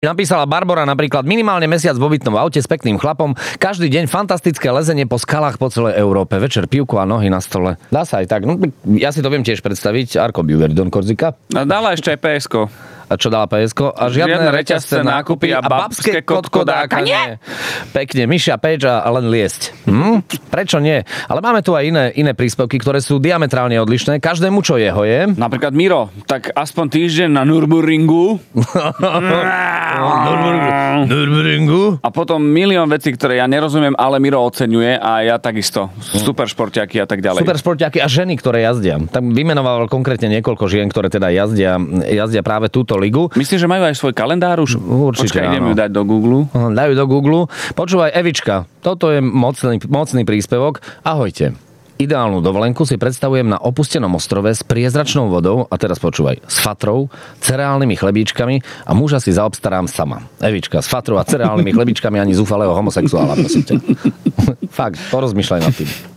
Napísala Barbora napríklad minimálne mesiac v obytnom aute s pekným chlapom, každý deň fantastické lezenie po skalách po celej Európe, večer pivko a nohy na stole. Dá sa aj tak. No, ja si to viem tiež predstaviť. Arko Buver, Don Korzika. A dala ešte aj PSko. A čo dala PSko? A žiadne reťazce, nákupy a babské kotkodákanie. Pekne, myšia peč a len liesť. Prečo nie? Ale máme tu aj iné príspevky, ktoré sú diametrálne odlišné. Každému, čo jeho je. Napríklad Miro, tak aspoň týždeň na Nürburgringu. Nürburgringu. A potom milión vecí, ktoré ja nerozumiem, ale Miro oceňuje a ja takisto. Super športiaky a tak ďalej. Super športiaky a ženy, ktoré jazdia. Tam vymenoval konkrétne niekoľko žien, ktoré teda jazdia práve túto ligu. Myslíš, že majú aj svoj kalendár už? Určite. Počkaj, idem ju dať do Google. Dajú do Google. Počúvaj, Evička, toto je mocný príspevok. Ahojte. Ideálnu dovolenku si predstavujem na opustenom ostrove s priezračnou vodou, a teraz počúvaj, s fatrou, cereálnymi chlebíčkami a muža si zaobstarám sama. Evička, s fatrou a cereálnymi chlebíčkami ani zúfalého homosexuála, prosím ťa. Fakt, porozmýšľaj nad tým.